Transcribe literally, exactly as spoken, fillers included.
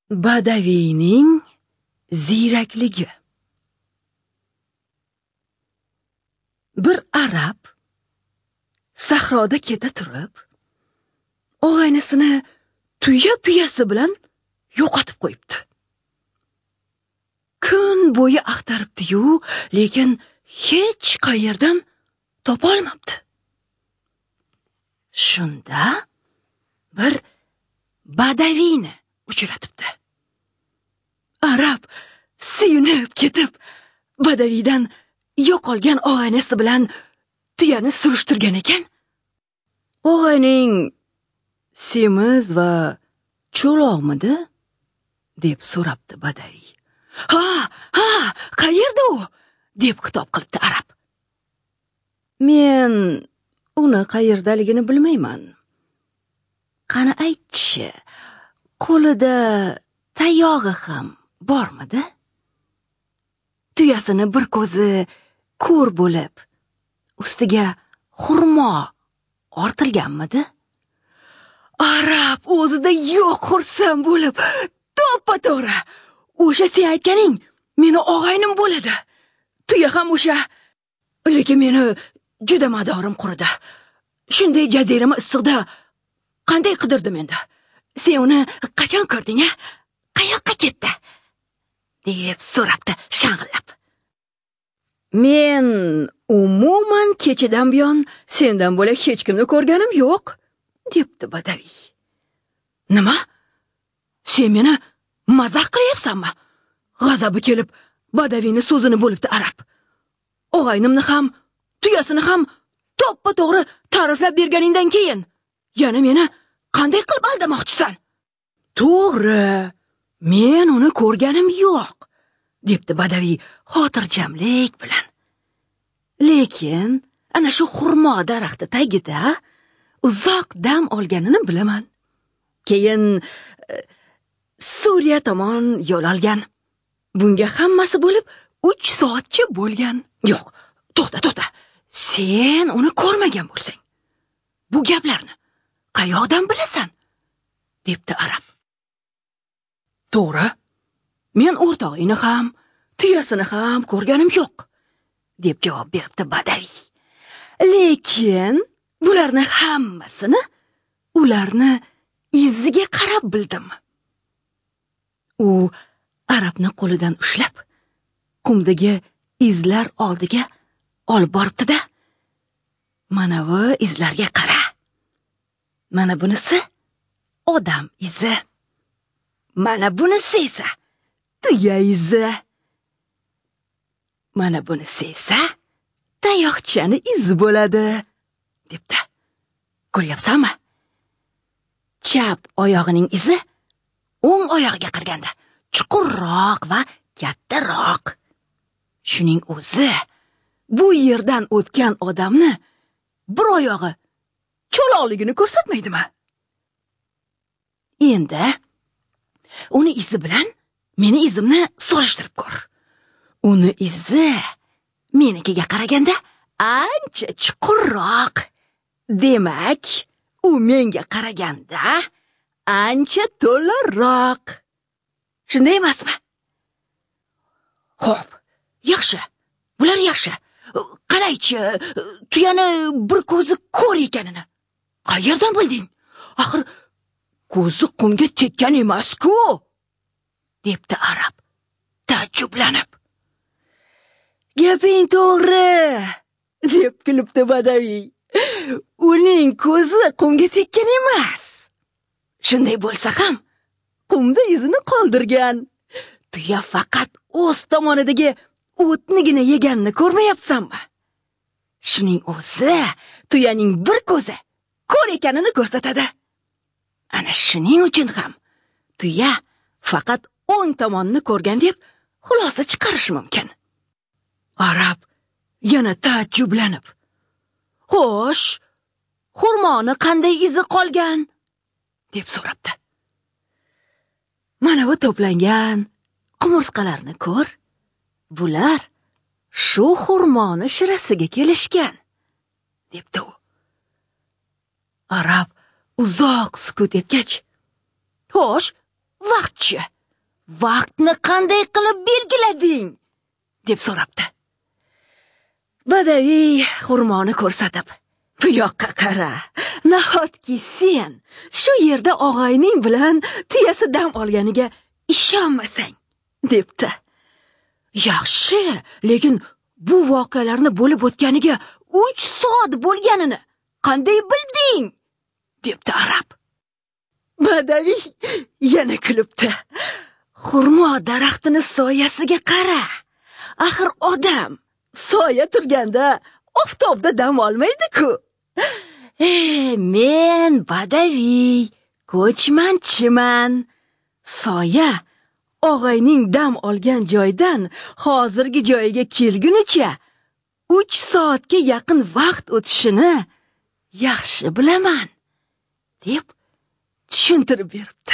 Badaviyning ziyrakligi. Bir arab sahroda keta turib, og'aynisini tuya-puyasi bilan yo'qotib qo'yibdi. Kun bo'yi axtaribdi-yu, lekin hech qayerdan topolmabdi. Shunda bir badaviyni uchratibdi. Arab suyunib ketib, badaviydan yo'qolgan og'aynisi bilan tuyani surishtirgan ekan. Og'ayning semiz va cho'loqmidi? deb so'rabdi badaviy. Ha, ha, qayerda u? deb xitob qilibdi arab. Men uni qayerdaligini bilmayman. Qani aytchi, qo'lida tayog'i ham bormidi? Tuyasini bir ko'zi ko'r bo'lib, ustiga xurmo ortilganmidi? Arab o'zida yo'q xursand bo'lib, to'ppa-to'g'ri, o'sha sen aytganing meni og'aynim bo'ladi. Tuya ham o'sha, lekin meni juda madorim quridi. Shunday jazirama issiqda qanday qidirdim endi? Sen uni qachon ko'rding, a? Qayoqqa ketdi? deb so'rabdi shang'illab. Men umuman kechadan buyon sendan bo'lak hech kimni ko'rganim yo'q, debdi badaviy. Nima? Sen meni mazax qilyapsanmi? G'azabi kelib badaviyni so'zini bo'libdi arab. Og'aynimni ham, tuyasini ham to'ppa-to'g'ri ta'riflab berganingdan keyin yana meni qanday qilib aldamoqchisan? To'g'ri, men uni ko'rganim yo'q, debdi badaviy xotirjamlik bilan. Lekin ana shu xurmo daraxti tagida uzoq dam olganini bilaman. Keyin Suriya tomon yo'l olgan. Bunga hammasi bo'lib uch soatcha bo'lgan. Yo'q, to'xta, to'xta. Sen uni ko'rmagan bo'lsang, bu gaplarni qayoqdan bilasan? debdi arab. To'g'ri, men o'rtog'ini ham, tuyasini ham ko'rganim yo'q, deb javob beribdi badaviy. Lekin bularni hammasini ularni iziga qarab bildim. U arabni qo'lidan ushlab, qumdagi izlar oldiga olib boribdi-da. Mana bu izlarga qara. Mana bunisi odam izi. Mana bunisi esa tuya izi. Mana bunisi esa tayoqchani izi bo'ladi, debdi. Ko'ryapsanmi? Chap oyog'ining izi o'ng oyog'iga qirganda chuqurroq va kattaroq. Shuning o'zi bu yerdan o'tgan odamni bir oyog'i cho'loqligini ko'rsatmaydimi? Endi uni izi bilan meni izimni solishtirib ko'r. Uni izi menikiga qaraganda ancha chuqurroq. Demak, u menga qaraganda ancha to'laroq. Shunday emasmi? Xo'p, yaxshi. Bular yaxshi. Qaraychi, tuyani bir ko'zi ko'r ekanini qayerdan bilding? Axir ko'zi qumga tekkan emas-ku, debdi arab taajjublanib. Gaping to'g'ri, deb kulibdi badaviy. Uning ko'zi qumga tekkan emas. Shunday bo'lsa ham qumda izini qoldirgan. Tuya faqat o'z tomonidagi o'tnigina yeganini ko'rmayapsanmi? Shuning o'zi tuyaning bir ko'zi ko'r ekanini ko'rsatadi. Ana shuning uchun ham tuya faqat o'ng tomonni ko'rgan deb xulosa chiqarish mumkin. Arab yana taajjublanib, "Xo'sh, xurmoni qanday izi qolgan?" deb so'rabdi. Mana bu to'plangan qumursqalarni ko'r. Bular shu xurmoni shirasiga kelishgan, debdi u. Arab uzoq sukut etgach, "Xo'sh, vaqtchi", vaqtni qanday qilib belgilading? deb so'rabdi. Badaviy xurmoni ko'rsatib, bu yoqqa qara. Nahotki sen shu yerda og'ayning bilan tuyasi dam olganiga ishonmasang, debdi. Yaxshi, lekin bu voqealarni bo'lib o'tganiga uch soat bo'lganini qanday bilding? debdi arab. Badaviy yana kulibdi. Xurmo daraxtini soyasiga qara. Axir odam soya turganda oftobda dam olmaydi-ku. Ey, men Badaviy, ko'chmanchiman. Soya og'ayning dam olgan joydan hozirgi joyiga kelgunicha uch soatga yaqin vaqt o'tishini yaxshi bilaman, deb tushuntirib beribdi.